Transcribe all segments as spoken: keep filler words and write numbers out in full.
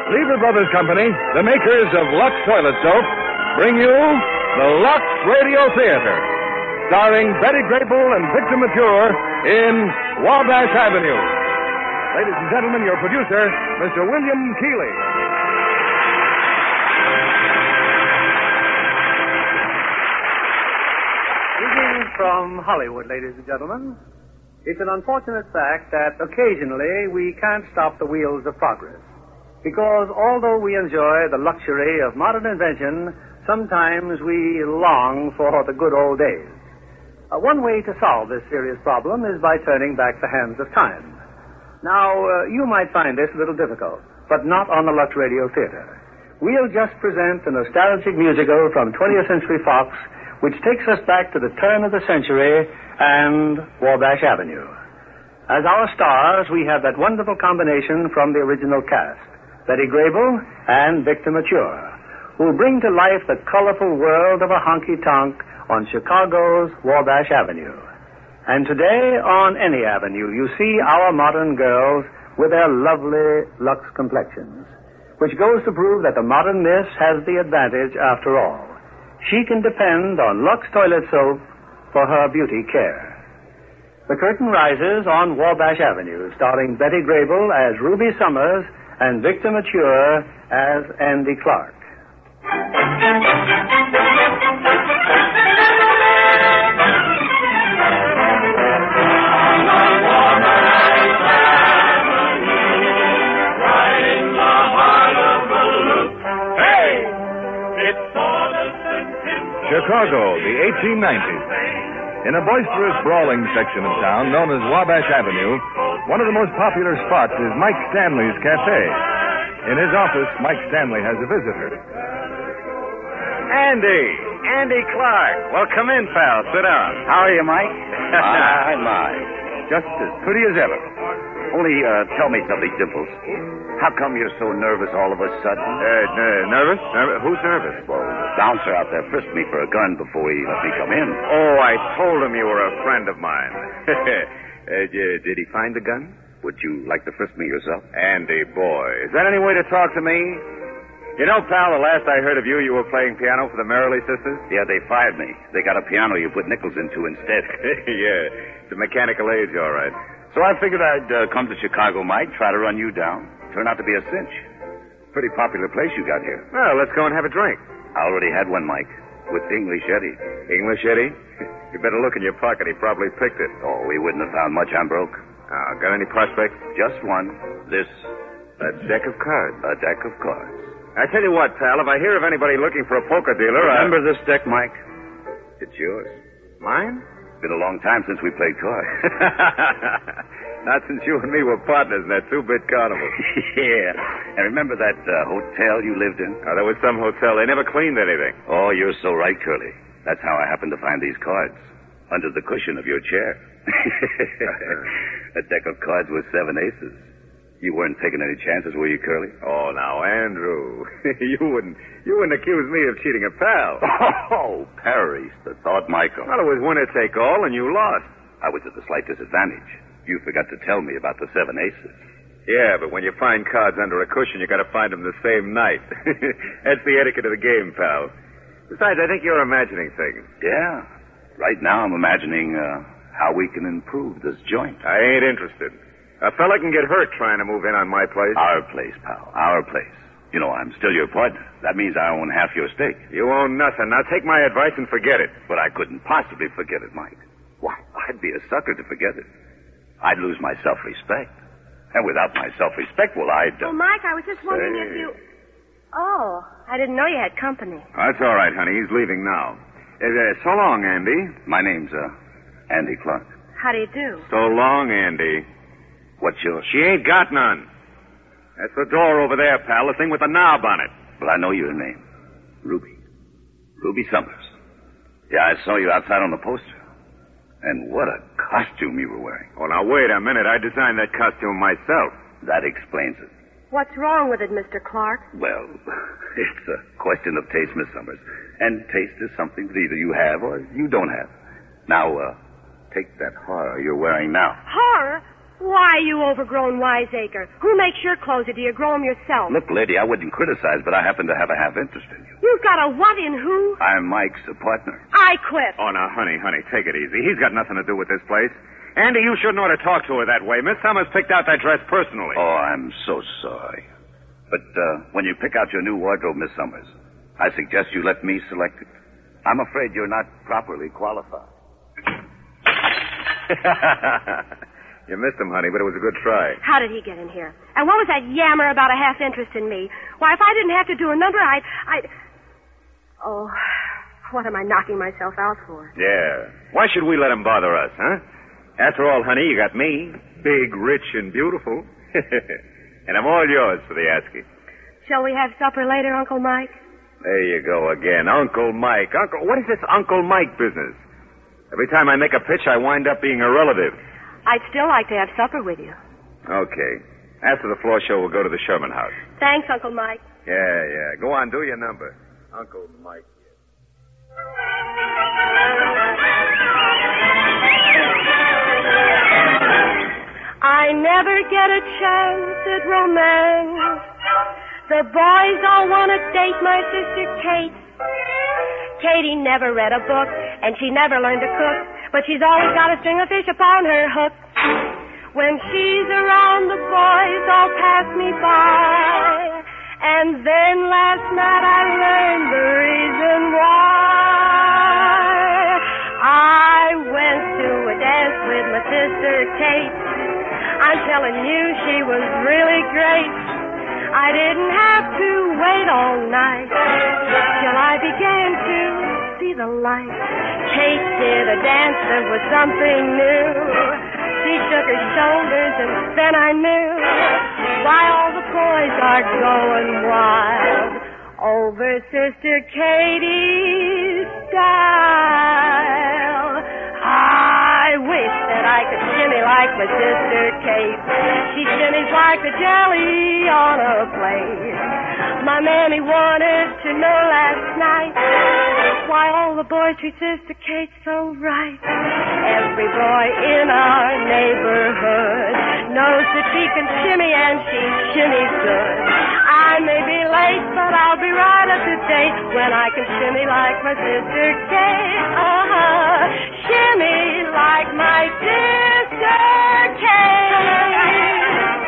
Lever Brothers Company, the makers of Lux Toilet Soap, bring you the Lux Radio Theater, starring Betty Grable and Victor Mature in Wabash Avenue. Ladies and gentlemen, your producer, Mister William Keighley. Greetings from Hollywood, ladies and gentlemen. It's an unfortunate fact that occasionally we can't stop the wheels of progress. Because although we enjoy the luxury of modern invention, sometimes we long for the good old days. Uh, one way to solve this serious problem is by turning back the hands of time. Now, uh, you might find this a little difficult, but not on the Lux Radio Theater. We'll just present a nostalgic musical from twentieth Century Fox, which takes us back to the turn of the century and Wabash Avenue. As our stars, we have that wonderful combination from the original cast, Betty Grable and Victor Mature, who bring to life the colorful world of a honky-tonk on Chicago's Wabash Avenue. And today, on any avenue, you see our modern girls with their lovely Lux complexions, which goes to prove that the modern miss has the advantage after all. She can depend on Lux Toilet Soap for her beauty care. The curtain rises on Wabash Avenue, starring Betty Grable as Ruby Summers and Victor Mature as Andy Clark. Chicago, the eighteen nineties. In a boisterous, brawling section of town known as Wabash Avenue, one of the most popular spots is Mike Stanley's Cafe. In his office, Mike Stanley has a visitor. Andy! Andy Clark. Well, come in, pal. Sit down. How are you, Mike? My, my. Just as pretty as ever. Only, uh, tell me something, Dimples. How come you're so nervous all of a sudden? Uh, n- nervous? Nerv- Who's nervous? Well, the bouncer out there frisked me for a gun before he let me come in. Oh, I told him you were a friend of mine. uh, d- did he find the gun? Would you like to frisk me yourself? Andy, boy, is that any way to talk to me? You know, pal, the last I heard of you, you were playing piano for the Merrily Sisters? Yeah, they fired me. They got a piano you put nickels into instead. Yeah, it's a mechanical age, all right. So I figured I'd uh, come to Chicago, Mike, try to run you down. Turned out to be a cinch. Pretty popular place you got here. Well, let's go and have a drink. I already had one, Mike, with English Eddie. English Eddie? You better look in your pocket. He probably picked it. Oh, we wouldn't have found much. I'm broke. Uh, got any prospects? Just one. This. A deck of cards. A deck of cards. I tell you what, pal, if I hear of anybody looking for a poker dealer, Remember I... this deck, Mike? It's yours. Mine? Been a long time since we played cards. Not since you and me were partners in that two-bit carnival. Yeah. And remember that uh, hotel you lived in? Oh, there was some hotel. They never cleaned anything. Oh, you're so right, Curly. That's how I happened to find these cards. Under the cushion of your chair. A deck of cards with seven aces. You weren't taking any chances, were you, Curly? Oh, now, Andrew. you wouldn't you wouldn't accuse me of cheating a pal. Oh, Paris, the thought, Michael. Well, it was winner take all, and you lost. I was at a slight disadvantage. You forgot to tell me about the seven aces. Yeah, but when you find cards under a cushion, you got to find them the same night. That's the etiquette of the game, pal. Besides, I think you're imagining things. Yeah. Right now, I'm imagining uh, how we can improve this joint. I ain't interested. A fella can get hurt trying to move in on my place. Our place, pal. Our place. You know, I'm still your partner. That means I own half your stake. You own nothing. Now take my advice and forget it. But I couldn't possibly forget it, Mike. Why, I'd be a sucker to forget it. I'd lose my self-respect. And without my self-respect, well, I'd... Uh... Oh, Mike, I was just wondering Say. if you... Oh, I didn't know you had company. That's all right, honey. He's leaving now. Uh, uh, so long, Andy. My name's, uh, Andy Clark. How do you do? So long, Andy. What's yours? She ain't got none. That's the door over there, pal, the thing with the knob on it. Well, I know your name. Ruby. Ruby Summers. Yeah, I saw you outside on the poster. And what a costume you were wearing. Oh, now, wait a minute. I designed that costume myself. That explains it. What's wrong with it, Mister Clark? Well, it's a question of taste, Miss Summers. And taste is something that either you have or you don't have. Now, uh, take that horror you're wearing now. Horror? Why, you overgrown wiseacre? Who makes your clothes, or do you grow them yourself? Look, lady, I wouldn't criticize, but I happen to have a half interest in you. You've got a what in who? I'm Mike's uh, partner. I quit. Oh, now, honey, honey, take it easy. He's got nothing to do with this place. Andy, you shouldn't ought to talk to her that way. Miss Summers picked out that dress personally. Oh, I'm so sorry. But uh, when you pick out your new wardrobe, Miss Summers, I suggest you let me select it. I'm afraid you're not properly qualified. You missed him, honey, but it was a good try. How did he get in here? And what was that yammer about a half interest in me? Why, if I didn't have to do a number, I'd... I'd... Oh, what am I knocking myself out for? Yeah. Why should we let him bother us, huh? After all, honey, you got me. Big, rich, and beautiful. And I'm all yours for the asking. Shall we have supper later, Uncle Mike? There you go again. Uncle Mike. Uncle... What is this Uncle Mike business? Every time I make a pitch, I wind up being a relative. I'd still like to have supper with you. Okay. After the floor show, we'll go to the Sherman house. Thanks, Uncle Mike. Yeah, yeah. Go on, do your number. Uncle Mike. I never get a chance at romance. The boys all want to date my sister Kate. Katie never read a book, and she never learned to cook, but she's always got a string of fish upon her hook. When she's around, the boys all pass me by, and then last night I learned the reason why. I went to a dance with my sister Kate. I'm telling you, she was really great. I didn't have to wait all night till I began to see the light. Kate did a dance that was something new. She shook her shoulders and then I knew why all the boys are going wild over Sister Katie's style. I wish that I could shimmy like my sister Kate. She shimmies like the jelly on a plate. My mammy wanted to know last night why all the boys treat Sister Kate so right. Every boy in our neighborhood knows that she can shimmy and she shimmies good. I may be late, but I'll be right up to date when I can shimmy like my sister Kate. Uh-huh. Shimmy like my sister Kate.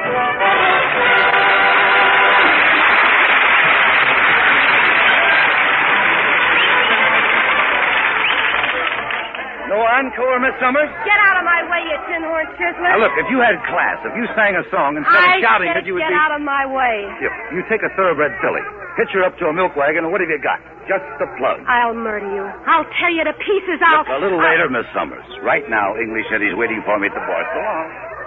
No encore, Miss Summers? Get out of my way, you tin horn chiseler. Now, look, if you had class, if you sang a song instead I of shouting said it, you would get be... out of my way. Here, you take a thoroughbred filly, hitch her up to a milk wagon, and what have you got? Just the plug. I'll murder you. I'll tear you to pieces. I'll... Look, a little I'll... later, Miss Summers. Right now, English Eddie's waiting for me at the bar. So long.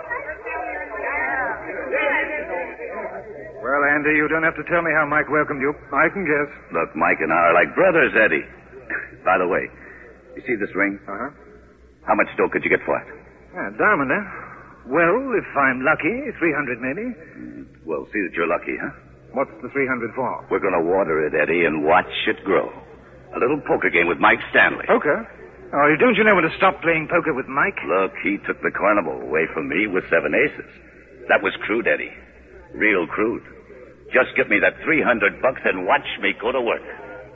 Well, Andy, you don't have to tell me how Mike welcomed you. I can guess. Look, Mike and I are like brothers, Eddie. By the way, you see this ring? Uh-huh. How much dough could you get for it? Yeah, diamond, eh? Well, if I'm lucky, three hundred maybe. Mm, well, see that you're lucky, huh? What's the three hundred for? We're going to water it, Eddie, and watch it grow. A little poker game with Mike Stanley. Poker? Oh, don't you know when to stop playing poker with Mike? Look, he took the carnival away from me with seven aces. That was crude, Eddie. Real crude. Just give me that three hundred bucks and watch me go to work.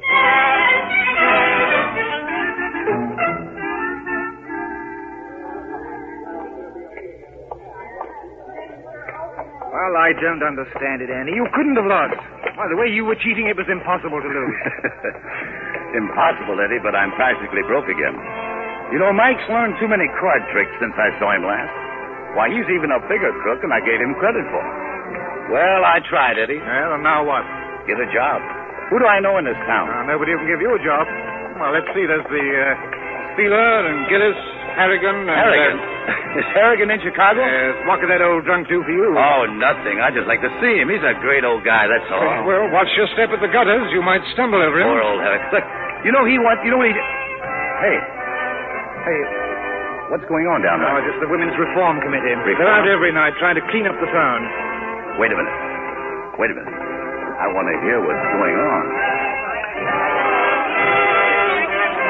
Well, I don't understand it, Andy. You couldn't have lost. Why, the way you were cheating, it was impossible to lose. Impossible, Eddie, but I'm practically broke again. You know, Mike's learned too many card tricks since I saw him last. Why, he's even a bigger crook than I gave him credit for. Well, I tried, Eddie. Well, and now what? Get a job. Who do I know in this town? Uh, nobody who can give you a job. Well, let's see. There's the uh, Steeler and Gillis, Harrigan. And, Harrigan? Uh, Is Harrigan in Chicago? Yes. What could that old drunk do for you? Oh, nothing. I'd just like to see him. He's a great old guy, that's all. Well, watch your step at the gutters. You might stumble over him. Poor old Harrigan. Look, you know he wants... You know what he... did? Hey. Hey. What's going on down there? Oh, just the Women's Reform Committee. Reform? They're out every night trying to clean up the town. Wait a minute. Wait a minute. I want to hear what's going on.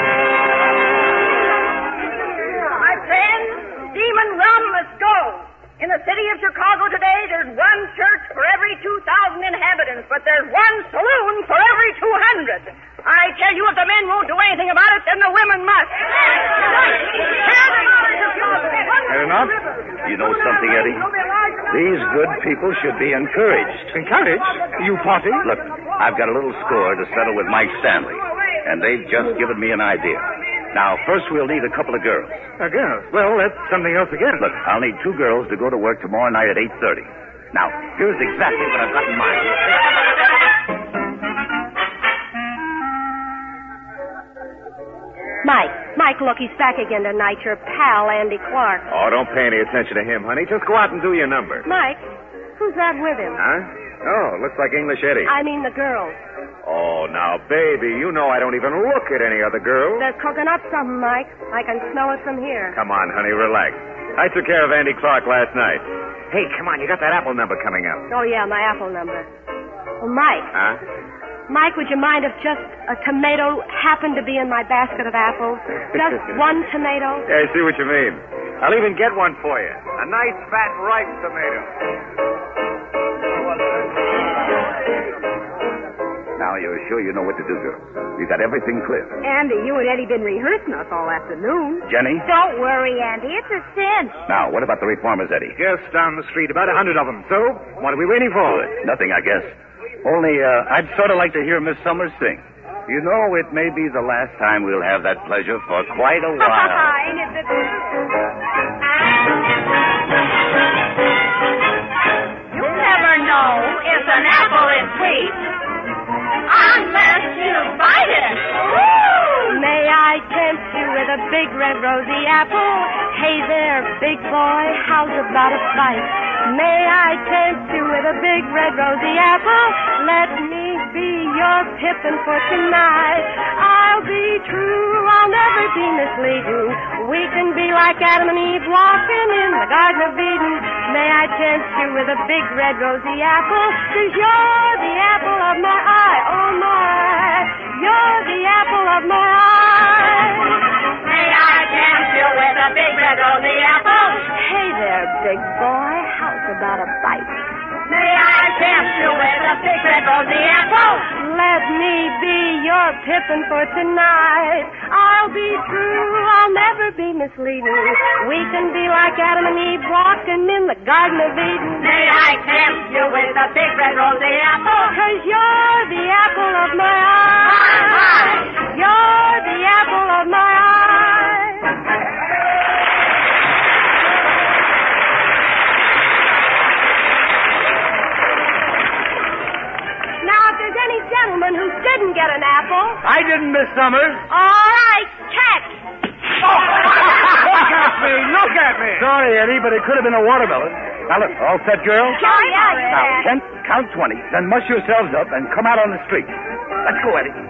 My friend, Demon Rum must go. In the city of Chicago today, there's one church for every two thousand inhabitants, but there's one saloon for every two hundred. I tell you, if the men won't do anything about it, then the women must. Fair enough. You know something, Eddie? These good people should be encouraged. Encouraged? You party? Look, I've got a little score to settle with Mike Stanley, and they've just given me an idea. Now, first we'll need a couple of girls. A girl? Well, that's something else again. Look, I'll need two girls to go to work tomorrow night at eight thirty. Now, here's exactly what I've got in mind. Mike, Mike, look, he's back again tonight. Your pal, Andy Clark. Oh, don't pay any attention to him, honey. Just go out and do your number. Mike, who's that with him? Huh? Oh, looks like English Eddie. I mean the girls. Oh, now, baby, you know I don't even look at any other girls. They're cooking up something, Mike. I can smell it from here. Come on, honey, relax. I took care of Andy Clark last night. Hey, come on, you got that apple number coming up. Oh, yeah, my apple number. Oh, Mike. Huh? Mike, would you mind if just a tomato happened to be in my basket of apples? Just one tomato? Yeah, I see what you mean. I'll even get one for you. A nice, fat, ripe tomato. Now, you're sure you know what to do, girls. You got everything clear. Andy, you and Eddie been rehearsing us all afternoon. Jenny? Don't worry, Andy. It's a cinch. Now, what about the reformers, Eddie? Just down the street, about a hundred of them. So, what are we waiting for? Good. Nothing, I guess. Only, uh, I'd sort of like to hear Miss Summers sing. You know, it may be the last time we'll have that pleasure for quite a while. Ain't it the... You never know if an apple is sweet unless you bite it. Woo! May I tempt you with a big red rosy apple? Hey there, big boy, how's about a bite? May I tempt you with a big red rosy apple? Let me be your pippin for tonight. I'll be true, I'll never be misleading. We can be like Adam and Eve walking in the Garden of Eden. May I tempt you with a big red rosy apple? 'Cause you're the apple of my eye, oh my. You're the apple of my eye. May I tempt you with a big red rosy apple? Hey there, big boy, how's about a bite? May I tempt you with a big red rosy apple? Let me be your pippin for tonight. I'll be true, I'll never be misleading. We can be like Adam and Eve walking in the Garden of Eden. May I tempt you with a big red rosy apple? 'Cause you're the apple of my eye. You're the apple of my eye. Now, if there's any gentleman who didn't get an apple... I didn't, Miss Summers. All right, check. Look at me, look at me. Sorry, Eddie, but it could have been a watermelon. Now, look, all set, girls? Oh, yeah, yeah. Now, count, count twenty, then mush yourselves up and come out on the street. Let's go, Eddie.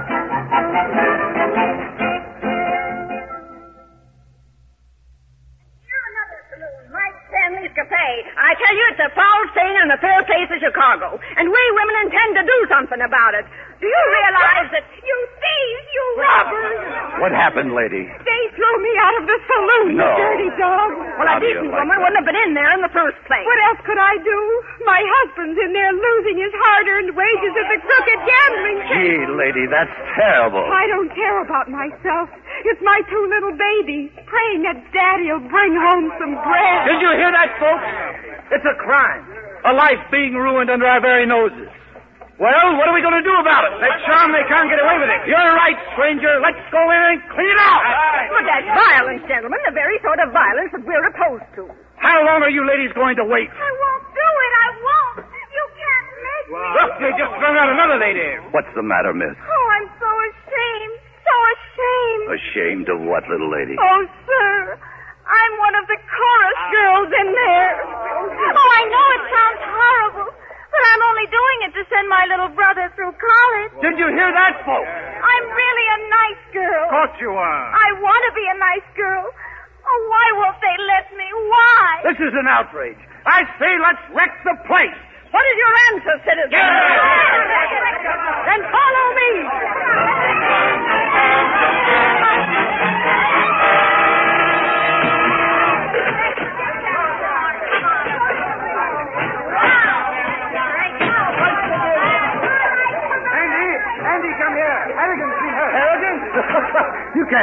Stanley's Cafe. I tell you, it's the foulest thing in the fair place of Chicago. And we women intend to do something about it. Do you realize that... You thieves, you robbers! What happened, lady? They threw me out of the saloon, No. dirty dog. Well, How a do you decent like woman that? wouldn't have been in there in the first place. What else could I do? My husband's in there losing his hard-earned wages at the crooked gambling table. Gee, lady, that's terrible. I don't care about myself. It's my two little babies praying that Daddy'll bring home some bread. Did you hear that, folks? It's a crime. A life being ruined under our very noses. Well, what are we going to do about it? Let's show them they can't get away with it. You're right, stranger. Let's go in and clean it out. But that's violence, gentlemen. The very sort of violence that we're opposed to. How long are you ladies going to wait? I won't do it. I won't. You can't make me. Look, they just thrown out another lady. What's the matter, miss? Oh, I'm so ashamed. So ashamed. Ashamed of what, little lady? Oh, sir. I'm one of the chorus girls in there. Oh, I know it sounds horrible, but I'm only doing it to send my little brother through college. Did you hear that, folks? I'm really a nice girl. Of course you are. I want to be a nice girl. Oh, why won't they let me? Why? This is an outrage. I say let's wreck the place. What is your answer, citizen? Then follow me.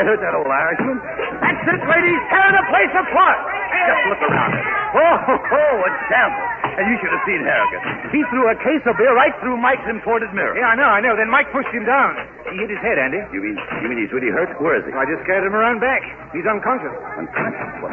heard that old Irishman. That's it, ladies. Tearing the place apart. Just look around it. Oh, ho, ho, a gamble. And you should have seen Harrigan. He threw a case of beer right through Mike's imported mirror. Yeah, I know, I know. Then Mike pushed him down. He hit his head, Andy. You mean you mean he's really hurt? Where is he? I just carried him around back. He's unconscious. Unconscious? What?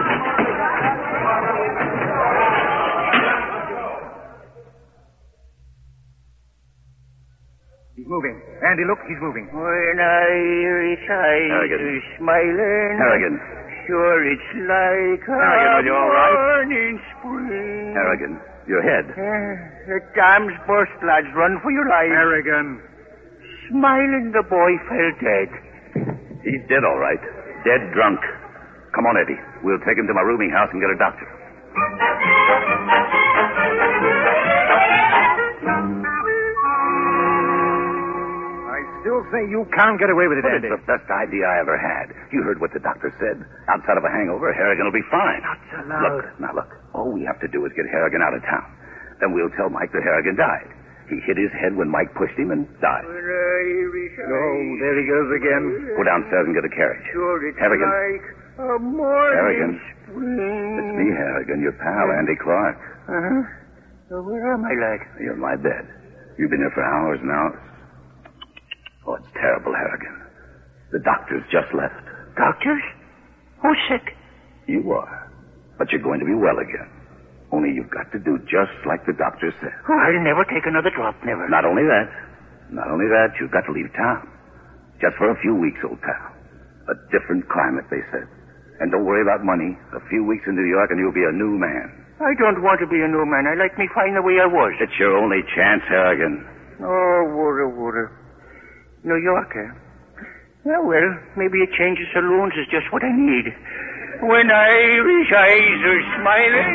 He's moving. Andy, look, he's moving. When Irish eyes Harrigan. are smiling. Harrigan. Sure, it's like Harrigan, are you all right? morning spring. Harrigan, your head. Uh, the dam's burst, lads. Run for your lives. Harrigan. Smiling, the boy fell dead. He's dead, all right. Dead drunk. Come on, Eddie. We'll take him to my rooming house and get a doctor. Still say you can't get away with it, But Andy. it's the best idea I ever had. You heard what the doctor said. Outside of a hangover, Harrigan will be fine. Not so loud. Look, now look. All we have to do is get Harrigan out of town. Then we'll tell Mike that Harrigan died. He hit his head when Mike pushed him and died. When Irish eyes. Oh, there he goes again. Go downstairs and get a carriage. Sure, it's Harrigan. like a morning Harrigan. spring. It's me, Harrigan, your pal, Andy Clark. Uh-huh. So where am I, lad? You're in my bed. You've been here for hours now. Oh, it's terrible, Harrigan. The doctors just left. Doctors? Who's sick? You are. But you're going to be well again. Only you've got to do just like the doctor said. Oh, I'll never take another drop, never. Not only that, not only that, you've got to leave town. Just for a few weeks, old pal. A different climate, they said. And don't worry about money. A few weeks in New York and you'll be a new man. I don't want to be a new man. I like me fine the way I was. It's your only chance, Harrigan. Oh, woulda, woulda. New York, eh? Oh, well, maybe a change of saloons is just what I need. When Irish eyes are smiling.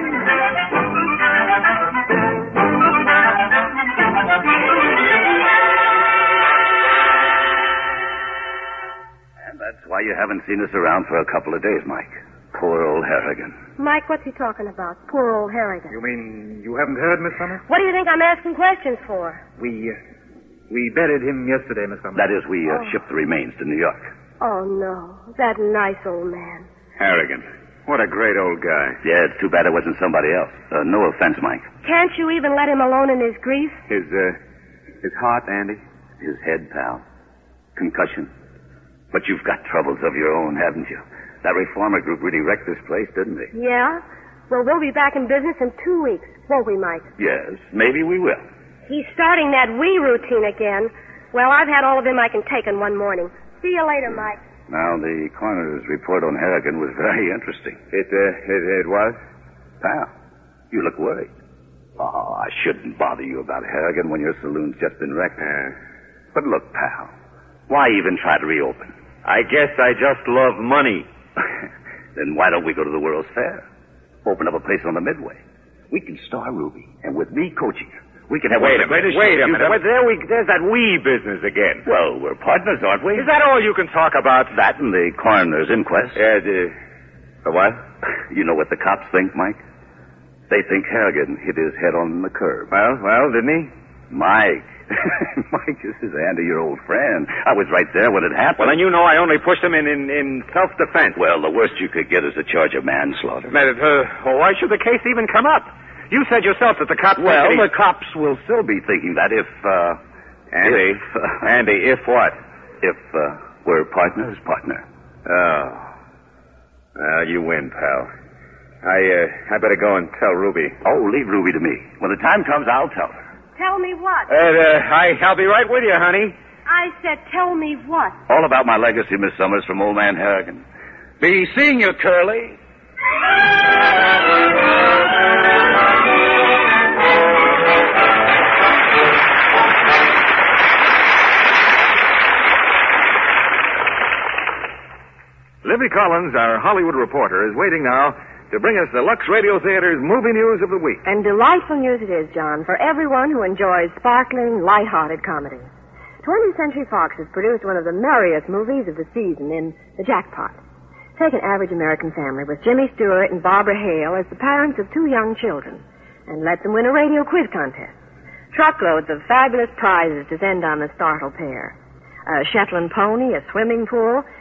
And that's why you haven't seen us around for a couple of days, Mike. Poor old Harrigan. Mike, what's he talking about? Poor old Harrigan. You mean you haven't heard, Miss Summers? What do you think I'm asking questions for? We, uh, we buried him yesterday, Miss Summers. That is, we uh, Oh. shipped the remains to New York. Oh, no. That nice old man. Harrigan. What a great old guy. Yeah, it's too bad it wasn't somebody else. Uh, no offense, Mike. Can't you even let him alone in his grief? His, uh, his heart, Andy? His head, pal. Concussion. But you've got troubles of your own, haven't you? That reformer group really wrecked this place, didn't they? Yeah? Well, we'll be back in business in two weeks, won't we, Mike? Yes, maybe we will. He's starting that wee routine again. Well, I've had all of him I can take in one morning. See you later, Mike. Now, the coroner's report on Harrigan was very interesting. It, uh, it, it was? Pal, you look worried. Oh, I shouldn't bother you about Harrigan when your saloon's just been wrecked. Uh, But look, pal, why even try to reopen? I guess I just love money. Then why don't we go to the World's Fair? Open up a place on the Midway. We can star Ruby, and with me coaching her, we can have Wait one a of the minute, greatest wait a shows minute. you've Wait, there we, there's that we business again. Well, we're partners, aren't we? Is that all you can talk about? That and the coroner's inquest? Yeah, the, the what? You know what the cops think, Mike? They think Harrigan hit his head on the curb. Well, well, didn't he? Mike. Mike, this is Andy, your old friend. I was right there when it happened. Well, then you know I only pushed him in, in, in self-defense. Well, the worst you could get is a charge of manslaughter. Man, it, uh, well, why should the case even come up? You said yourself that the cops... Well, think that the cops will still be thinking that if, uh... Andy, If, uh, Andy, if what? if, uh, we're partners, partner. Oh. Well, you win, pal. I, uh, I better go and tell Ruby. Oh, leave Ruby to me. When the time comes, I'll tell her. Tell me what? Uh, uh, I, I'll be right with you, honey. I said, tell me what? All about my legacy, Miss Summers, from old man Harrigan. Be seeing you, Curly. Libby Collins, our Hollywood reporter, is waiting now to bring us the Lux Radio Theater's movie news of the week. And delightful news it is, John, for everyone who enjoys sparkling, light-hearted comedy. twentieth Century Fox has produced one of the merriest movies of the season in The Jackpot. Take an average American family with Jimmy Stewart and Barbara Hale as the parents of two young children and let them win a radio quiz contest. Truckloads of fabulous prizes descend on the startled pair. A Shetland pony, a swimming pool,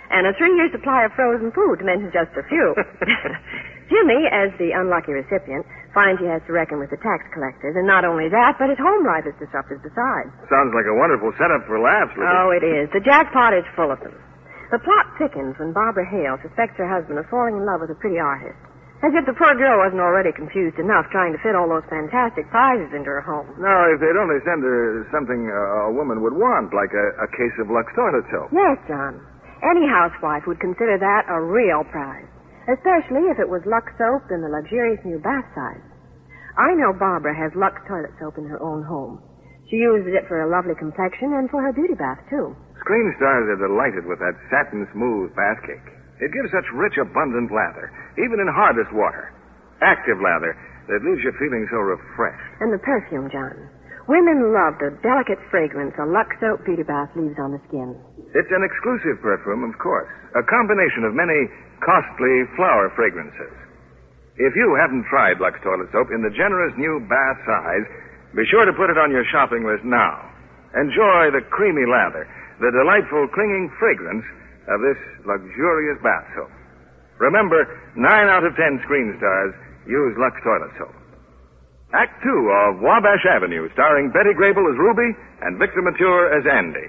and a three-year supply of frozen food, to mention just a few. Jimmy, as the unlucky recipient, finds he has to reckon with the tax collectors, and not only that, but his home life is disrupted besides. Sounds like a wonderful setup for laughs, Libby. Oh, it is. The jackpot is full of them. The plot thickens when Barbara Hale suspects her husband of falling in love with a pretty artist. As if the poor girl wasn't already confused enough trying to fit all those fantastic prizes into her home. Now, if they'd only send her something uh, a woman would want, like a, a case of Lux toilet soap. Yes, John. Any housewife would consider that a real prize, especially if it was Lux soap in the luxurious new bath size. I know Barbara has Lux toilet soap in her own home. She uses it for a lovely complexion and for her beauty bath, too. Screen stars are delighted with that satin-smooth bath cake. It gives such rich, abundant lather, even in hardest water. Active lather that leaves you feeling so refreshed. And the perfume, John. Women love the delicate fragrance a Lux soap beauty bath leaves on the skin. It's an exclusive perfume, of course. A combination of many costly flower fragrances. If you haven't tried Lux toilet soap in the generous new bath size, be sure to put it on your shopping list now. Enjoy the creamy lather, the delightful clinging fragrance of this luxurious bath soap. Remember, nine out of ten screen stars use Lux toilet soap. Act two of Wabash Avenue, starring Betty Grable as Ruby and Victor Mature as Andy.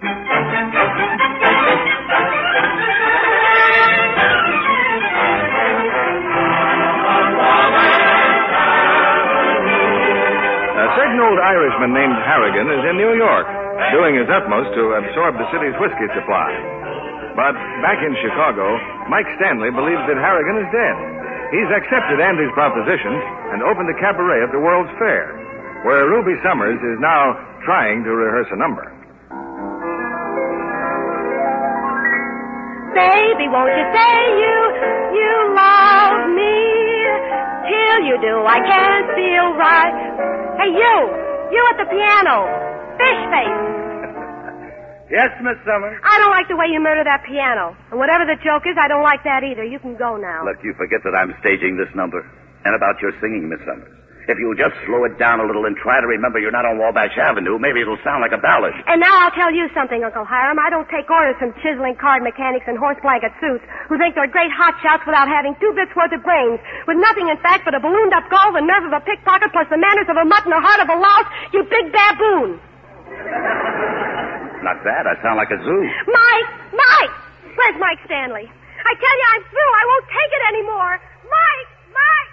A certain old Irishman named Harrigan is in New York, doing his utmost to absorb the city's whiskey supply. But back in Chicago, Mike Stanley believes that Harrigan is dead. He's accepted Andy's proposition and opened a cabaret at the World's Fair, where Ruby Summers is now trying to rehearse a number. Baby, won't you say you, you love me? Till you do, I can't feel right. Hey, you! You at the piano! Fish face! Yes, Miss Summers? I don't like the way you murder that piano. And whatever the joke is, I don't like that either. You can go now. Look, you forget that I'm staging this number. And about your singing, Miss Summers. If you'll just slow it down a little and try to remember you're not on Wabash Avenue, maybe it'll sound like a ballad. And now I'll tell you something, Uncle Hiram. I don't take orders from chiseling card mechanics in horse blanket suits who think they're great hotshots without having two bits worth of brains, with nothing, in fact, but a ballooned-up gull, the nerve of a pickpocket, plus the manners of a mutt and the heart of a louse, you big baboon. Not bad. I sound like a zoo. Mike! Mike! Where's Mike Stanley? I tell you, I'm through. I won't take it anymore. Mike! Mike!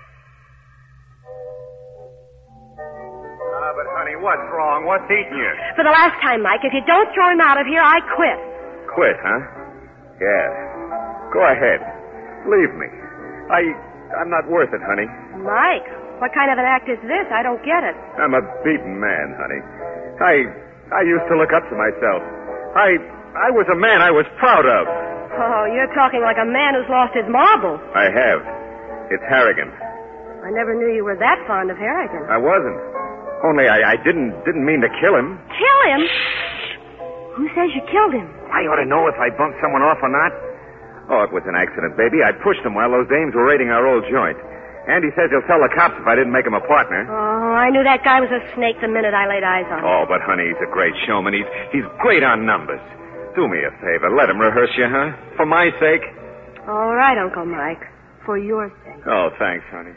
Ah, but, honey, what's wrong? What's eating you? For the last time, Mike, if you don't throw him out of here, I quit. Quit, huh? Yeah. Go ahead. Leave me. I... I'm not worth it, honey. Mike, what kind of an act is this? I don't get it. I'm a beaten man, honey. I... I used to look up to myself. I... I was a man I was proud of. Oh, you're talking like a man who's lost his marbles. I have. It's Harrigan. I never knew you were that fond of Harrigan. I wasn't. Only I, I didn't didn't mean to kill him. Kill him? Who says you killed him? I ought to know if I bumped someone off or not. Oh, it was an accident, baby. I pushed him while those dames were raiding our old joint. Andy says he'll tell the cops if I didn't make him a partner. Oh, I knew that guy was a snake the minute I laid eyes on him. Oh, but, honey, he's a great showman. He's, he's great on numbers. Do me a favor. Let him rehearse you, huh? For my sake. All right, Uncle Mike. For your sake. Oh, thanks, honey.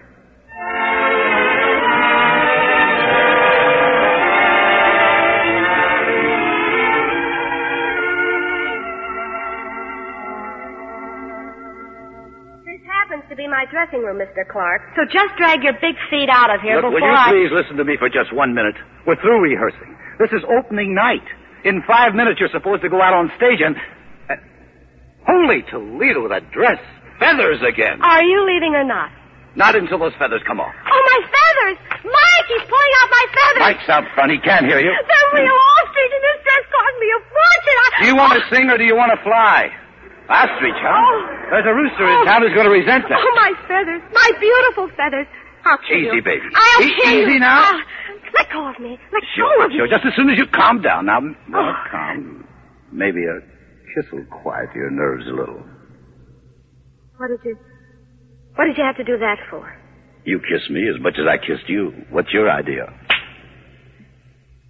To be my dressing room, Mister Clark. So just drag your big feet out of here Look, before will you I... please listen to me for just one minute? We're through rehearsing. This is opening night. In five minutes, you're supposed to go out on stage and... Uh, holy Toledo, that dress. Feathers again. Are you leaving or not? Not until those feathers come off. Oh, my feathers! Mike, he's pulling out my feathers! Mike's out front. He can't hear you. They're real ostrich, and this dress cost me a fortune. I... Do you want to sing or do you want to fly? Ostrich, huh? Oh. There's a rooster in town who's going to resent that. Oh, my feathers. My beautiful feathers. I'll kill you. Easy, baby. I'll e- kill Easy you. now. Uh, let go of me. Let Sure, go of sure. me. Just as soon as you calm down. Now, now Oh. calm. Maybe a kiss will quiet your nerves a little. What did you... What did you have to do that for? You kiss me as much as I kissed you. What's your idea?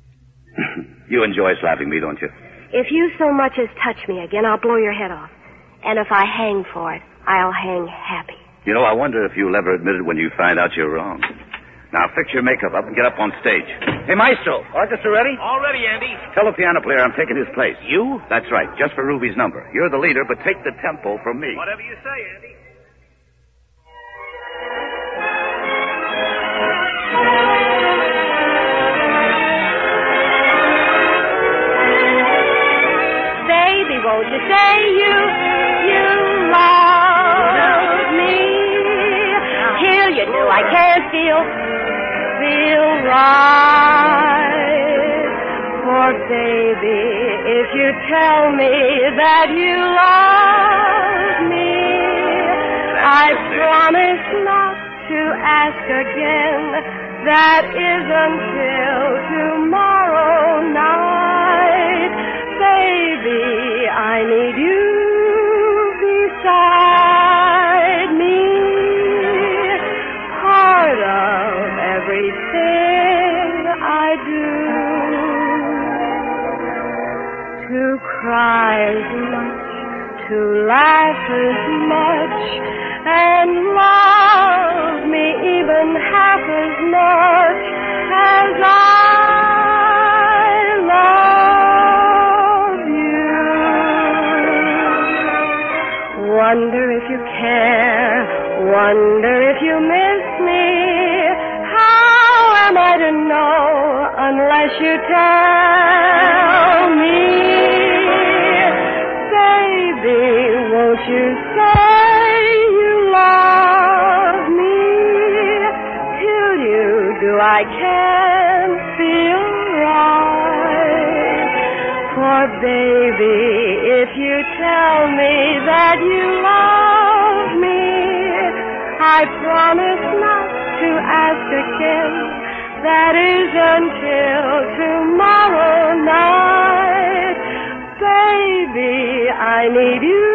You enjoy slapping me, don't you? If you so much as touch me again, I'll blow your head off. And if I hang for it, I'll hang happy. You know, I wonder if you'll ever admit it when you find out you're wrong. Now, fix your makeup up and get up on stage. Hey, Maestro, orchestra ready? All ready, Andy. Tell the piano player I'm taking his place. You? That's right, just for Ruby's number. You're the leader, but take the tempo from me. Whatever you say, Andy. Baby, won't you say you, you love me? Here you do, I can't feel, feel right. For baby, if you tell me that you love me, I promise not to ask again. That is until tomorrow night. Baby, I need you beside me. Part of everything I do. To cry as much, to laugh as much, and love me even half as much as I love you. Wonder if you care, wonder if you miss me. How am I to know unless you tell me? Baby, won't you say you love me? Till you do, I can't feel right. For baby, if you tell me that you love me, I promise not to ask again. That is until tomorrow night. Baby, I need you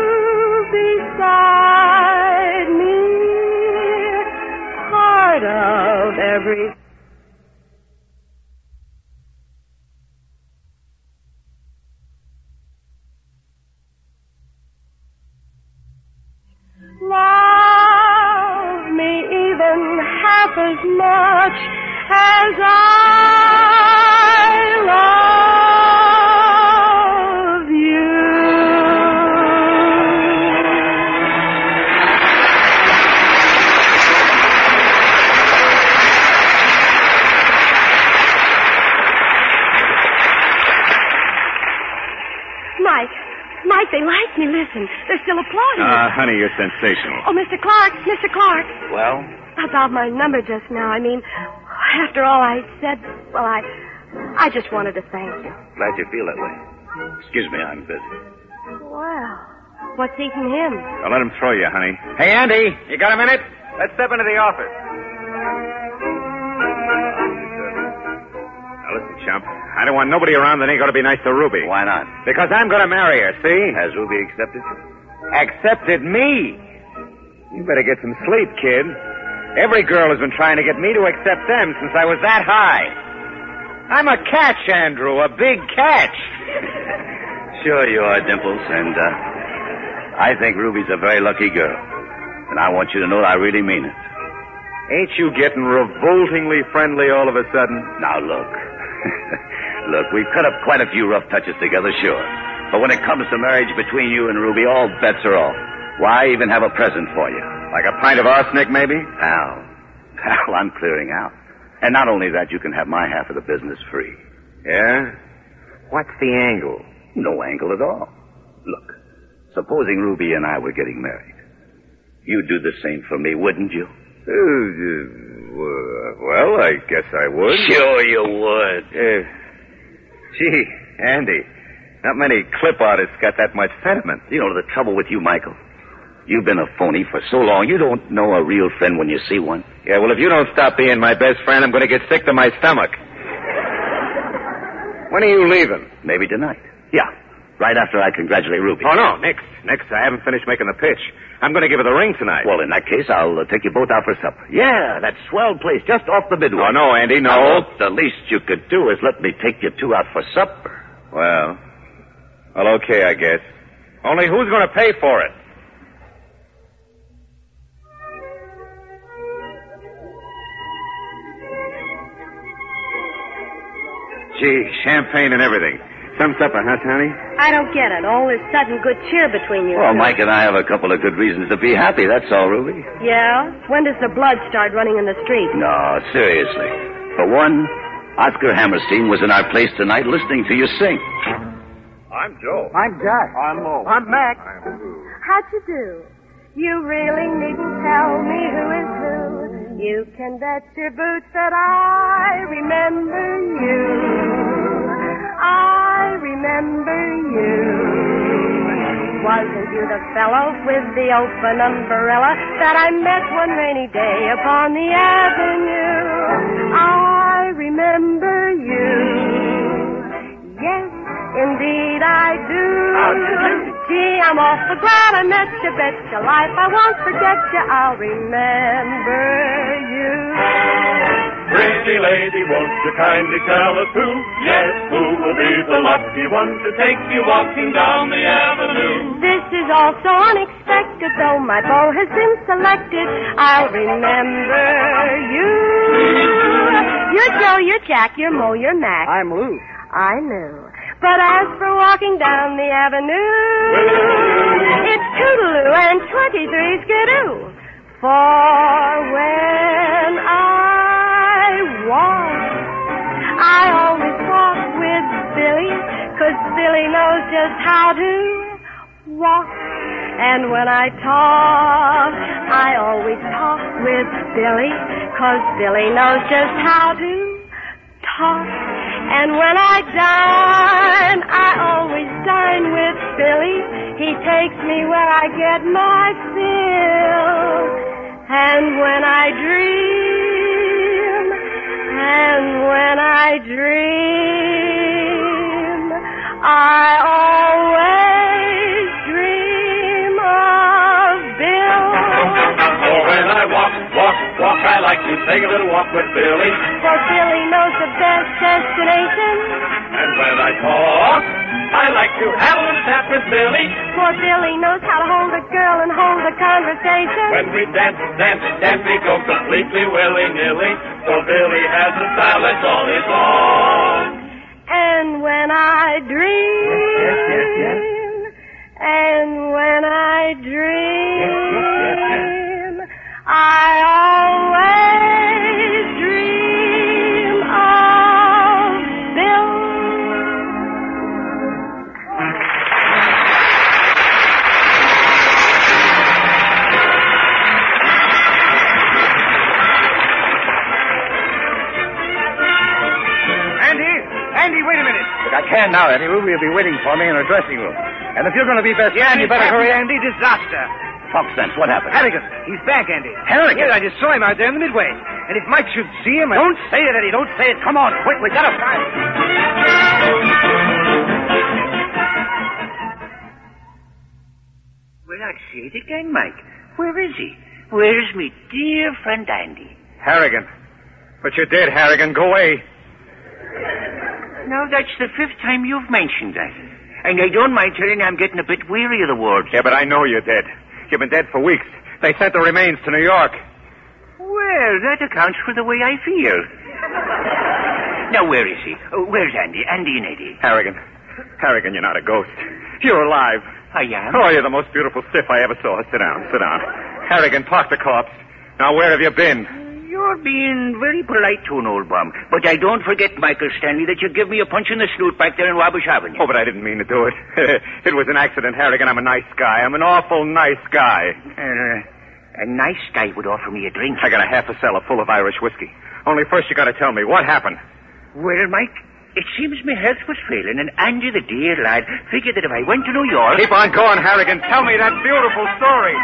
beside me. Part of every... Love me even half as much as I love you. Mike, Mike, they like me. Listen, they're still applauding me. Ah, uh, honey, you're sensational. Oh, Mister Clark, Mister Clark. Well? About my number just now. I mean, after all I said, well, I I just wanted to thank you. Glad you feel that way. Excuse me, I'm busy. Well, what's eating him? Well, let him throw you, honey. Hey, Andy, you got a minute? Let's step into the office. Now, listen, chump. I don't want nobody around that ain't going to be nice to Ruby. Why not? Because I'm going to marry her, see? Has Ruby accepted you? Accepted me? You better get some sleep, kid. Every girl has been trying to get me to accept them since I was that high. I'm a catch, Andrew, a big catch. Sure you are, Dimples, and uh, I think Ruby's a very lucky girl. And I want you to know I really mean it. Ain't you getting revoltingly friendly all of a sudden? Now, look. Look, we've cut up quite a few rough touches together, sure. But when it comes to marriage between you and Ruby, all bets are off. Why even have a present for you? Like a pint of arsenic, maybe? Pal. Pal, I'm clearing out. And not only that, you can have my half of the business free. Yeah? What's the angle? No angle at all. Look, supposing Ruby and I were getting married. You'd do the same for me, wouldn't you? Uh, well, I guess I would. Sure you would. Uh, gee, Andy, not many clip artists got that much sentiment. You know, the trouble with you, Michael, you've been a phony for so long, you don't know a real friend when you see one. Yeah, well, if you don't stop being my best friend, I'm going to get sick to my stomach. When are you leaving? Maybe tonight. Yeah, right after I congratulate Ruby. Oh, no, next. Next, I haven't finished making the pitch. I'm going to give her the ring tonight. Well, in that case, I'll uh, take you both out for supper. Yeah, that swell place just off the Midway. Oh, no, Andy, no. Now, look, the least you could do is let me take you two out for supper. Well, well, okay, I guess. Only who's going to pay for it? Gee, champagne and everything. Some supper, huh, Tony? I don't get it. All this sudden good cheer between you Well, two. Mike and I have a couple of good reasons to be happy, that's all, Ruby. Yeah? When does the blood start running in the street? No, seriously. For one, Oscar Hammerstein was in our place tonight listening to you sing. I'm Joe. I'm Jack. I'm Mo. I'm Mac. How'd you do? You really needn't tell me who is who. You can bet your boots that I remember you. I remember you. Wasn't you the fellow with the open umbrella that I met one rainy day upon the avenue? I remember you. Yes, indeed I do. Gee, I'm awful glad I met you. Bet your life I won't forget you. I'll remember you. Pretty lady, won't you kindly tell us who? Yes, who will be the lucky one to take you walking down the avenue? This is all so unexpected, though my beau has been selected. I'll remember you. You're Joe, you're Jack, you're Mo, you're Mac. I'm Lou. I knew. But as for walking down the avenue, it's Toodaloo and twenty-three Skidoo. For when I walk, I always walk with Billy, 'cause Billy knows just how to walk. And when I talk, I always talk with Billy, 'cause Billy knows just how to talk. And when I dine, I always dine with Billy. He takes me where I get my fill. And when I dream, and when I dream, I always dream of Bill. Oh, when I walk, walk, walk, I like to take a little walk with Billy. For Billy knows the best destination. And when I talk, I like to have a little chat with Billy. For Billy knows how to hold a girl and hold a conversation. When we dance, dance, dance, we go completely willy-nilly. For Billy has a style that's all his own. And when I dream, Yes, yes, yes, and when I dream, I always dream of Bill. Andy! Andy, wait a minute. Look, I can't now, Eddie. Ruby will be waiting for me in her dressing room. And if you're going to be best Yeah, and you friends, better hurry, Andy. Andy. Disaster. Talk sense, what happened? Harrigan. He's back, Andy. Harrigan? Yes, I just saw him out there in the midway. And if Mike should see him... I... Don't say it, Eddie. Don't say it. Come on, quick. We gotta find him. Well, I'll say it again, Mike. Where is he? Where's me dear friend Andy? Harrigan. But you're dead, Harrigan. Go away. Now, that's the fifth time you've mentioned that. And I don't mind telling you I'm getting a bit weary of the words. Yeah, but I know you're dead. You've been dead for weeks. They sent the remains to New York. Well, that accounts for the way I feel. Now, where is he? Oh, where's Andy? Andy and Eddie. Harrigan. Harrigan, you're not a ghost. You're alive. I am? Oh, you're the most beautiful stiff I ever saw. Sit down, sit down. Harrigan, park the corpse. Now, where have you been? You're being very polite to an old bum. But I don't forget, Michael Stanley, that you give me a punch in the snoot back there in Wabash Avenue. Oh, but I didn't mean to do it. It was an accident, Harrigan. I'm a nice guy. I'm an awful nice guy. Uh, a nice guy would offer me a drink. I got a half a cellar full of Irish whiskey. Only first you got to tell me, what happened? Well, Mike, it seems my health was failing, and Andy, the dear lad, figured that if I went to New York... Keep on going, Harrigan. Tell me that beautiful story.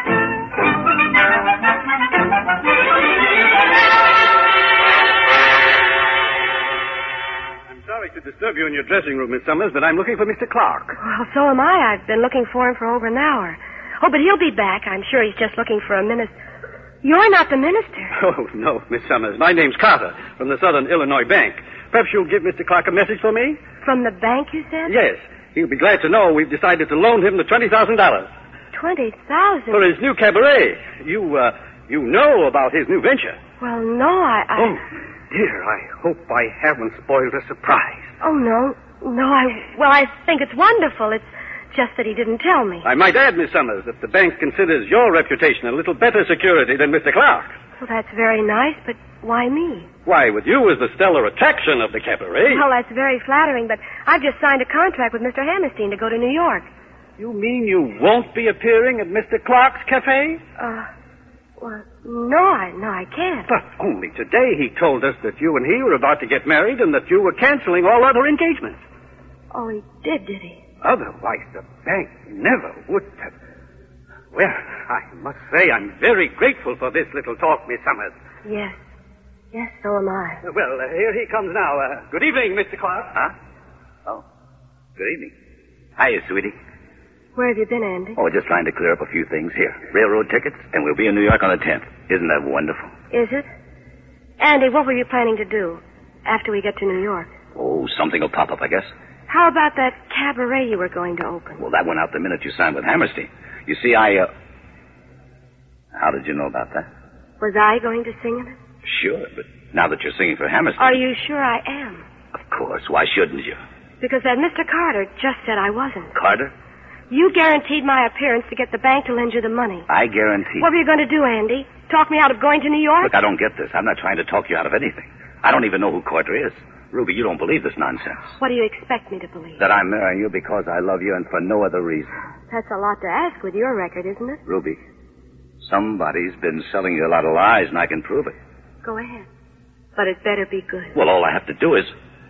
I'm sorry to disturb you in your dressing room, Miss Summers, but I'm looking for Mister Clark. Well, so am I. I've been looking for him for over an hour. Oh, but he'll be back. I'm sure he's just looking for a minister. You're not the minister. Oh, no, Miss Summers. My name's Carter, from the Southern Illinois Bank. Perhaps you'll give Mister Clark a message for me? From the bank, you said? Yes. He'll be glad to know we've decided to loan him the twenty thousand dollars. Twenty thousand? For his new cabaret. You, uh, you know about his new venture. Well, no, I... I... Oh, dear, I hope I haven't spoiled a surprise. Oh, no. No, I... Well, I think it's wonderful. It's just that he didn't tell me. I might add, Miss Summers, that the bank considers your reputation a little better security than Mister Clark. Well, that's very nice, but why me? Why, with you as the stellar attraction of the cabaret. Well, that's very flattering, but I've just signed a contract with Mister Hammerstein to go to New York. You mean you won't be appearing at Mister Clark's cafe? Uh, well, no, I, no, I can't. But only today he told us that you and he were about to get married and that you were canceling all other engagements. Oh, he did, did he? Otherwise, the bank never would have... Well, I must say I'm very grateful for this little talk, Miss Summers. Yes. Yes, so am I. Well, uh, here he comes now. Uh, good evening, Mister Clark. Huh? Oh, good evening. Hiya, sweetie. Where have you been, Andy? Oh, just trying to clear up a few things here. Railroad tickets, and we'll be in New York on the tenth. Isn't that wonderful? Is it? Andy, what were you planning to do after we get to New York? Oh, something will pop up, I guess. How about that cabaret you were going to open? Well, that went out the minute you signed with Hammerstein. You see, I, uh... How did you know about that? Was I going to sing in it? Sure, but now that you're singing for Hammerstein... Are you sure I am? Of course. Why shouldn't you? Because that Mister Carter just said I wasn't. Carter? You guaranteed my appearance to get the bank to lend you the money. I guarantee. What were you going to do, Andy? Talk me out of going to New York? Look, I don't get this. I'm not trying to talk you out of anything. I don't even know who Carter is. Ruby, you don't believe this nonsense. What do you expect me to believe? That I'm marrying you because I love you and for no other reason. That's a lot to ask with your record, isn't it? Ruby, somebody's been selling you a lot of lies, and I can prove it. Go ahead. But it better be good. Well, all I have to do is...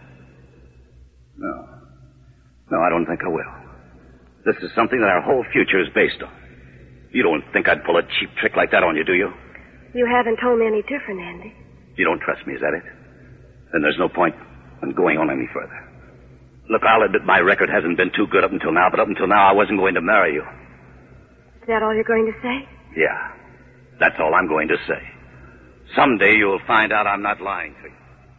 No. No, I don't think I will. This is something that our whole future is based on. You don't think I'd pull a cheap trick like that on you, do you? You haven't told me any different, Andy. You don't trust me, is that it? Then there's no point in going on any further. Look, I'll admit my record hasn't been too good up until now, but up until now I wasn't going to marry you. Is that all you're going to say? Yeah. That's all I'm going to say. Someday you'll find out I'm not lying to you.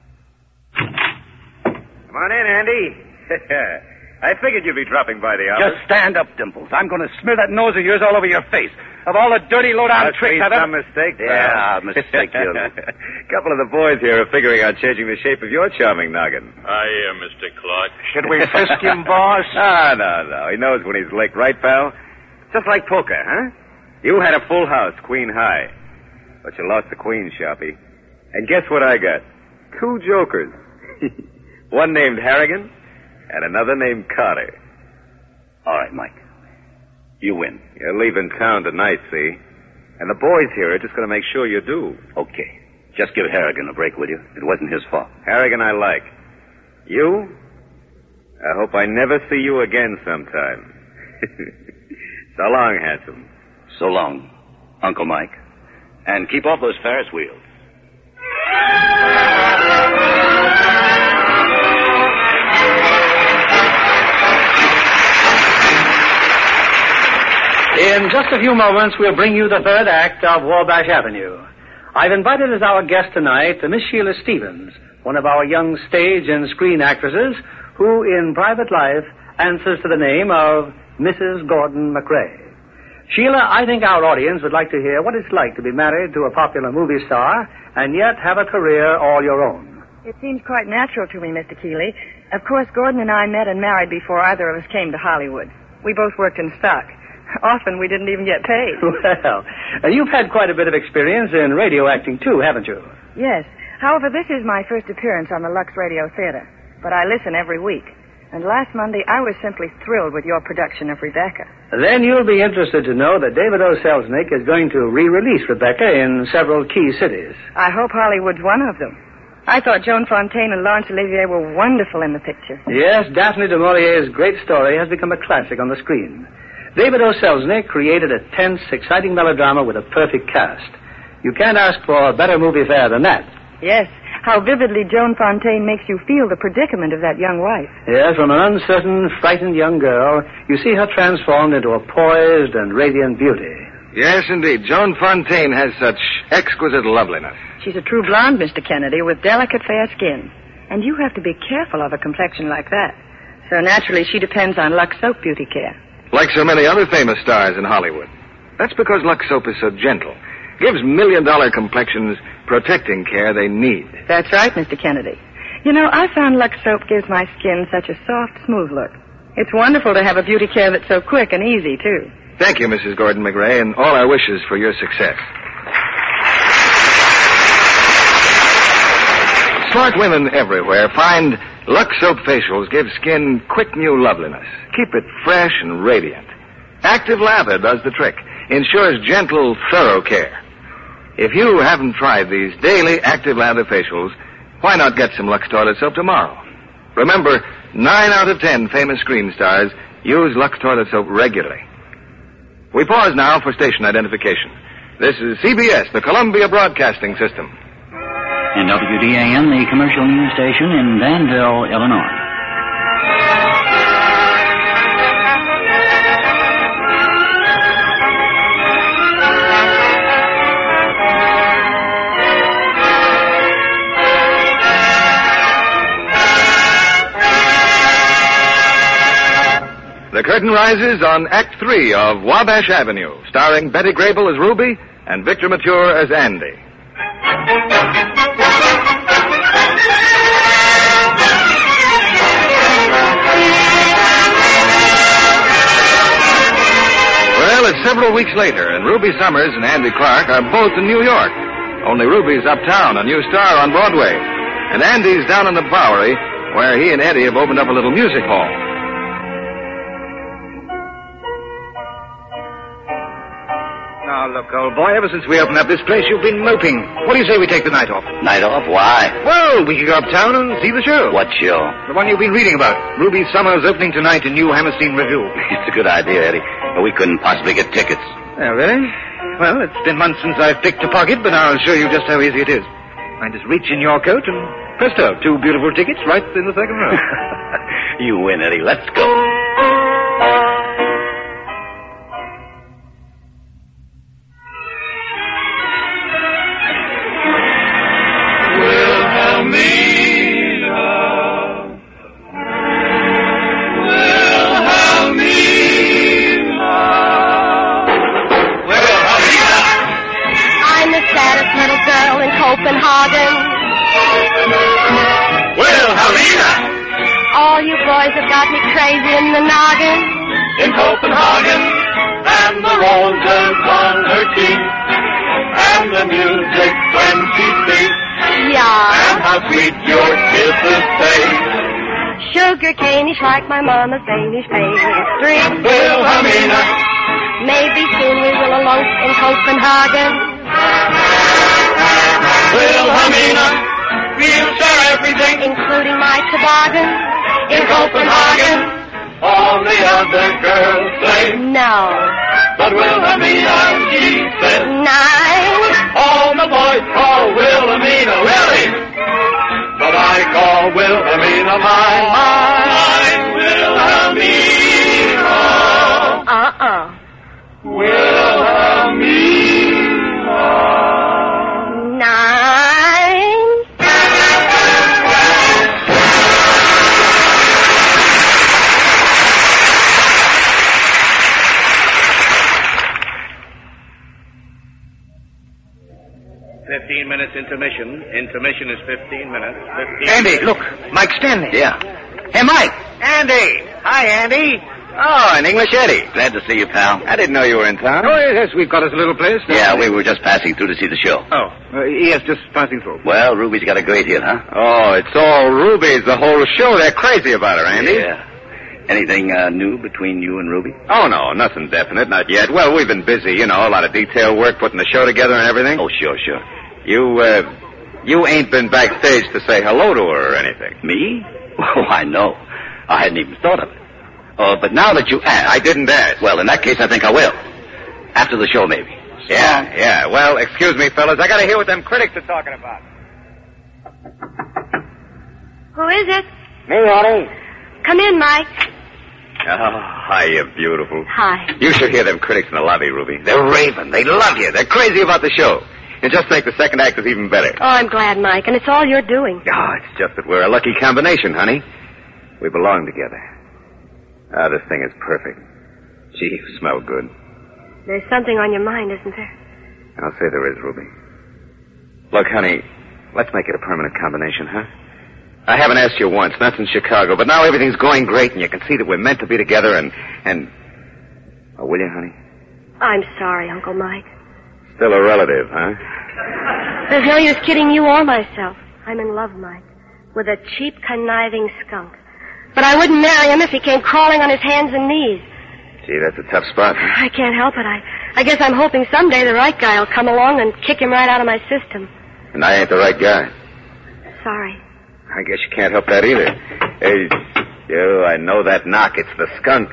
Come on in, Andy. I figured you'd be dropping by the office. Just stand up, Dimples. I'm going to smear that nose of yours all over your face. Of all the dirty, low-down tricks I've ever... some mistake, pal. Yeah, mistake, you. A couple of the boys here are figuring on changing the shape of your charming noggin. Hiya, Mister Clark. Should we frisk him, boss? Ah, no, no. He knows when he's licked, right, pal? Just like poker, huh? You had a full house, queen high. But you lost the queen, Sharpie. And guess what I got? Two jokers. One named Harrigan and another named Carter. All right, Mike. You win. You're leaving town tonight, see? And the boys here are just going to make sure you do. Okay. Just give Harrigan a break, will you? It wasn't his fault. Harrigan I like. You? I hope I never see you again sometime. So long, handsome. So long, Uncle Mike. And keep off those Ferris wheels. In just a few moments, we'll bring you the third act of Wabash Avenue. I've invited as our guest tonight Miss Sheila Stevens, one of our young stage and screen actresses who, in private life, answers to the name of Missus Gordon MacRae. Sheila, I think our audience would like to hear what it's like to be married to a popular movie star and yet have a career all your own. It seems quite natural to me, Mister Keeley. Of course, Gordon and I met and married before either of us came to Hollywood. We both worked in stock. Often we didn't even get paid. Well, uh, you've had quite a bit of experience in radio acting, too, haven't you? Yes. However, this is my first appearance on the Lux Radio Theater. But I listen every week. And last Monday, I was simply thrilled with your production of Rebecca. Then you'll be interested to know that David O. Selznick is going to re-release Rebecca in several key cities. I hope Hollywood's one of them. I thought Joan Fontaine and Laurence Olivier were wonderful in the picture. Yes, Daphne du Maurier's great story has become a classic on the screen. David O. Selznick created a tense, exciting melodrama with a perfect cast. You can't ask for a better movie fare than that. Yes. How vividly Joan Fontaine makes you feel the predicament of that young wife. Yes, from an uncertain, frightened young girl, you see her transformed into a poised and radiant beauty. Yes, indeed. Joan Fontaine has such exquisite loveliness. She's a true blonde, Mister Kennedy, with delicate fair skin. And you have to be careful of a complexion like that. So naturally, she depends on Lux Soap beauty care. Like so many other famous stars in Hollywood. That's because Lux Soap is so gentle. Gives million-dollar complexions protecting care they need. That's right, Mister Kennedy. You know, I found Lux Soap gives my skin such a soft, smooth look. It's wonderful to have a beauty care that's so quick and easy, too. Thank you, Missus Gordon McRae, and all our wishes for your success. Smart women everywhere find Lux Soap facials give skin quick new loveliness. Keep it fresh and radiant. Active Lather does the trick. Ensures gentle, thorough care. If you haven't tried these daily Active Lather facials, why not get some Lux Toilet Soap tomorrow? Remember, nine out of ten famous screen stars use Lux Toilet Soap regularly. We pause now for station identification. This is C B S, the Columbia Broadcasting System. And W D A N, the commercial news station in Danville, Illinois. The curtain rises on Act Three of Wabash Avenue, starring Betty Grable as Ruby and Victor Mature as Andy. Well, it's several weeks later, and Ruby Summers and Andy Clark are both in New York. Only Ruby's uptown, a new star on Broadway. And Andy's down in the Bowery, where he and Eddie have opened up a little music hall. Now, look, old boy, ever since we opened up this place, you've been moping. What do you say we take the night off? Night off? Why? Well, we could go uptown and see the show. What show? The one you've been reading about. Ruby Summers opening tonight in New Hammerstein Review. It's a good idea, Eddie. But we couldn't possibly get tickets. Oh, really? Well, it's been months since I've picked a pocket, but I'll show you just how easy it is. I just reach in your coat and presto, two beautiful tickets right in the second row. You win, Eddie. Let's go. Copenhagen. Wilhelmina! All you boys have got me crazy in the noggin. In Copenhagen, and the roses on her cheek, and the music when she speaks, yeah, and how sweet your kisses taste. Sugar canish like my mama's Danish pastry. Wilhelmina! Maybe soon we will elope in Copenhagen. Wilhelmina, we'll share everything, including my toboggan. In Copenhagen, all the other girls say no, but Wilhelmina, she says nine. All the boys call Wilhelmina Willie, but I call Wilhelmina mine, mine, Wilhelmina. Uh-uh. Wilhelmina. Fifteen minutes intermission. Intermission is fifteen minutes. Fifteen Andy, minutes. look. Mike Stanley. Yeah. Hey, Mike. Andy! Hi, Andy. Oh, an English Eddie. Glad to see you, pal. I didn't know you were in town. Oh, yes, we've got us a little place. Yeah, we were just passing through to see the show. Oh, uh, yes, just passing through. Well, Ruby's got a great hit, huh? Oh, it's all Ruby's, the whole show. They're crazy about her, Andy. Yeah. Anything uh, new between you and Ruby? Oh, no, nothing definite, not yet. Well, we've been busy, you know, a lot of detail work, putting the show together and everything. Oh, sure, sure. You, uh, you ain't been backstage to say hello to her or anything. Me? Oh, I know. I hadn't even thought of it. Oh, but now that you ask... I didn't ask. Well, in that case, I think I will. After the show, maybe. Yeah, yeah. Well, excuse me, fellas. I gotta hear what them critics are talking about. Who is it? Me, honey. Come in, Mike. Oh, hiya, beautiful. Hi. You should hear them critics in the lobby, Ruby. They're raving. They love you. They're crazy about the show. And just think the second act is even better. Oh, I'm glad, Mike, and it's all you're doing. Oh, it's just that we're a lucky combination, honey. We belong together. Ah, this thing is perfect. Gee, you smell good. There's something on your mind, isn't there? I'll say there is, Ruby. Look, honey, let's make it a permanent combination, huh? I haven't asked you once, not since Chicago, but now everything's going great, and you can see that we're meant to be together, and... and... Oh, will you, honey? I'm sorry, Uncle Mike. Still a relative, huh? There's no use kidding you or myself. I'm in love, Mike, with a cheap, conniving skunk. But I wouldn't marry him if he came crawling on his hands and knees. Gee, that's a tough spot, huh? I can't help it. I, I guess I'm hoping someday the right guy will come along and kick him right out of my system. And I ain't the right guy. Sorry. I guess you can't help that either. Hey, you, I know that knock. It's the skunk.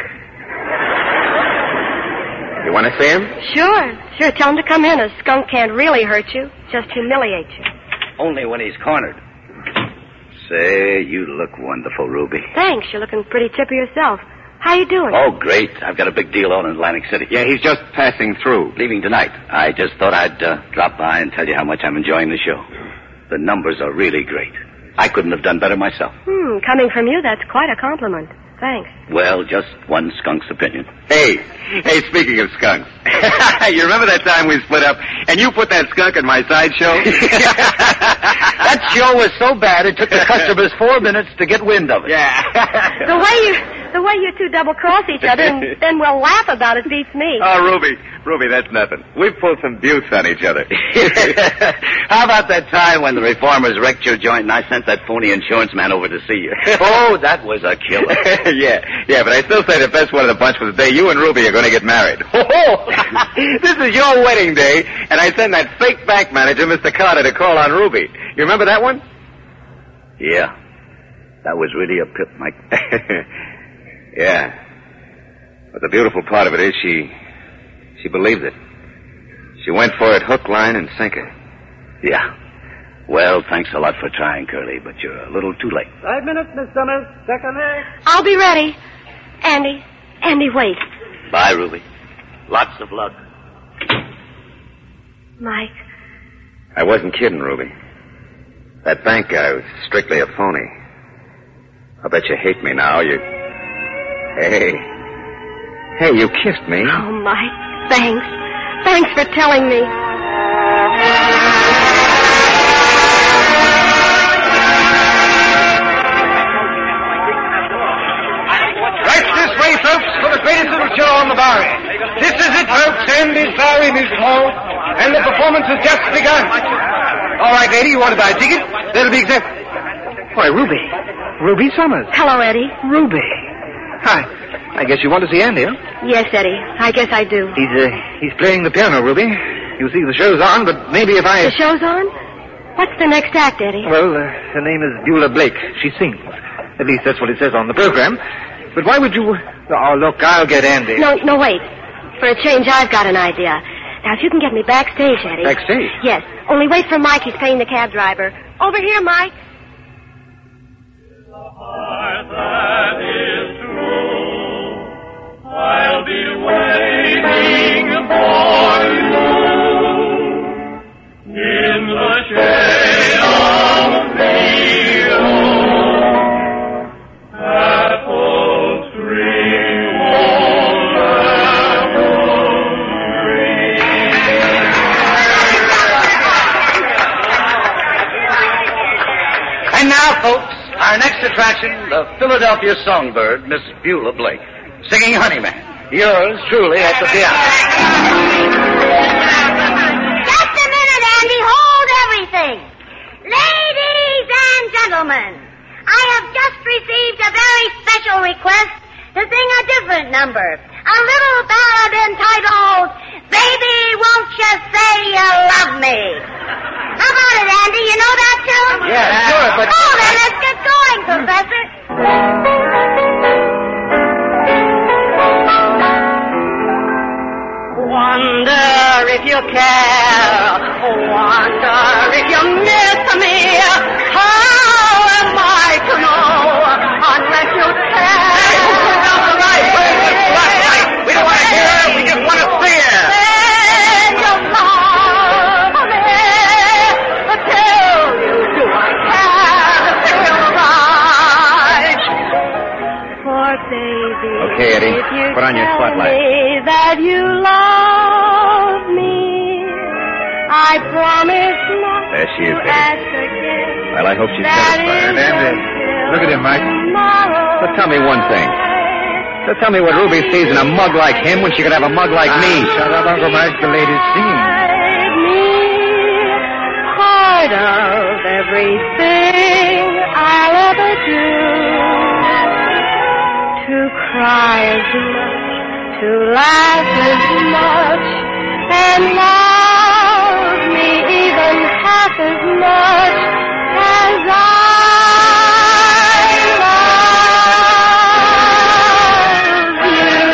You want to see him? Sure. Sure, tell him to come in. A skunk can't really hurt you, just humiliate you. Only when he's cornered. Say, you look wonderful, Ruby. Thanks. You're looking pretty chippy yourself. How you doing? Oh, great. I've got a big deal on in Atlantic City. Yeah, he's just passing through. Leaving tonight. I just thought I'd uh, drop by and tell you how much I'm enjoying the show. The numbers are really great. I couldn't have done better myself. Hmm, coming from you, that's quite a compliment. Thanks. Well, just one skunk's opinion. Hey, hey, speaking of skunks, you remember that time we split up and you put that skunk in my sideshow? That show was so bad it took the customers four minutes to get wind of it. Yeah. The way you, the way you two double-cross each other and then we'll laugh about it beats me. Oh, Ruby, Ruby, that's nothing. We've pulled some buttes on each other. How about that time when the reformers wrecked your joint and I sent that phony insurance man over to see you? Oh, that was a killer. yeah, yeah, but I still say the best one of the bunch was the day you and Ruby are going to get married. This is your wedding day, and I send that fake bank manager, Mister Carter, to call on Ruby. You remember that one? Yeah. That was really a pip, Mike. Yeah. But the beautiful part of it is she... she believes it. She went for it hook, line, and sinker. Yeah. Well, thanks a lot for trying, Curly, but you're a little too late. Five minutes, Miss Summers. Second egg. I'll be ready. Andy. Andy, wait. Bye, Ruby. Lots of luck. Mike. I wasn't kidding, Ruby. That bank guy was strictly a phony. I bet you hate me now. You... Hey. Hey, you kissed me. Oh, Mike. Thanks. Thanks for telling me. Right this way, folks, for the greatest little show on the Bowery. This is it, folks, Andy's Bowery Music Hall, and the performance has just begun. All right, lady, you want to buy a ticket? That'll be exact. Why, Ruby. Ruby Summers. Hello, Eddie. Ruby. Hi. I guess you want to see Andy, huh? Yes, Eddie. I guess I do. He's, uh, he's playing the piano, Ruby. You see, the show's on, but maybe if I... The show's on? What's the next act, Eddie? Well, uh, her name is Beulah Blake. She sings. At least that's what it says on the program. But why would you... Oh, look, I'll get Andy. No, no, wait. For a change, I've got an idea. Now, if you can get me backstage, Eddie. Backstage? Yes. Only wait for Mike. He's paying the cab driver. Over here, Mike. That is true. I'll be waiting for you in the shade of the old apple tree, old apple tree. And now, folks, our next attraction, the Philadelphia Songbird, Miss Beulah Blake, singing Honeyman. Yours truly at the piano. Just a minute, Andy. Hold everything. Ladies and gentlemen, I have just received a very special request to sing a different number. A little ballad entitled, Baby, Won't You Say You Love Me? How about it, Andy? You know that tune? Yeah, sure, but... Oh, then let's get going, Professor. Wonder if you care, wonder if you miss me. How am I to know unless you tell? Hey, all right, we don't want to hear it, we just want to see it. Then you love me, but tell you do I have to feel right? For baby. I promise not There she is, to Betty. ask again. Well, I hope she's That satisfied. is And, uh, look at him, Mike. tomorrow. But tell me one thing. So tell me what Ruby sees in a mug like him when she could have a mug like me. Shut up, Uncle Mike. The lady's singing. Part of everything I'll ever do. To cry as much, to laugh as much, and love me even half as much as I love you.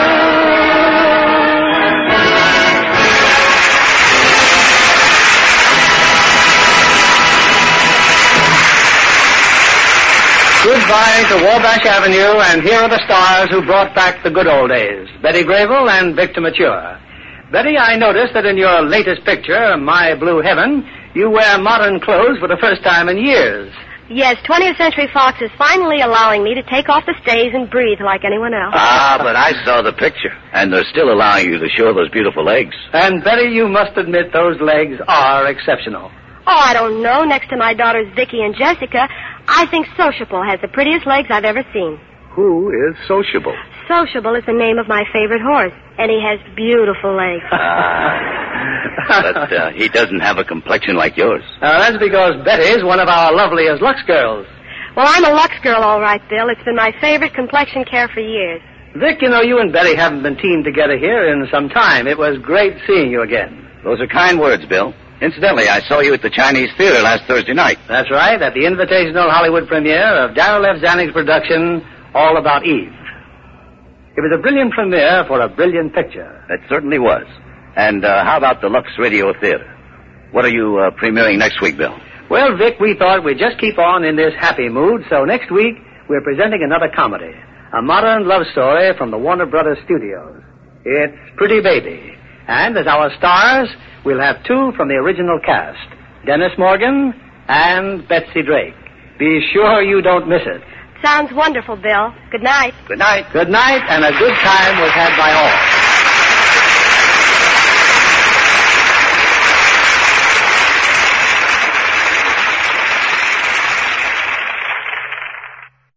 Goodbye to Wabash Avenue, and here are the stars who brought back the good old days, Betty Grable and Victor Mature. Betty, I noticed that in your latest picture, My Blue Heaven, you wear modern clothes for the first time in years. Yes, twentieth Century Fox is finally allowing me to take off the stays and breathe like anyone else. Ah, but I saw the picture, and they're still allowing you to show those beautiful legs. And Betty, you must admit those legs are exceptional. Oh, I don't know. Next to my daughters Vicky and Jessica, I think Sociable has the prettiest legs I've ever seen. Who is sociable? Sociable is the name of my favorite horse, and he has beautiful legs. Ah, but uh, he doesn't have a complexion like yours. Uh, that's because Betty's one of our loveliest Lux girls. Well, I'm a Lux girl, all right, Bill. It's been my favorite complexion care for years. Vic, you know, you and Betty haven't been teamed together here in some time. It was great seeing you again. Those are kind words, Bill. Incidentally, I saw you at the Chinese Theater last Thursday night. That's right, at the invitational Hollywood premiere of Darrell F. Zanig's production, All About Eve. It was a brilliant premiere for a brilliant picture. It certainly was. And uh, how about the Lux Radio Theater? What are you uh, premiering next week, Bill? Well, Vic, we thought we'd just keep on in this happy mood, so next week we're presenting another comedy, a modern love story from the Warner Brothers Studios. It's Pretty Baby. And as our stars, we'll have two from the original cast, Dennis Morgan and Betsy Drake. Be sure you don't miss it. Sounds wonderful, Bill. Good night. Good night. Good night, and a good time was had by all.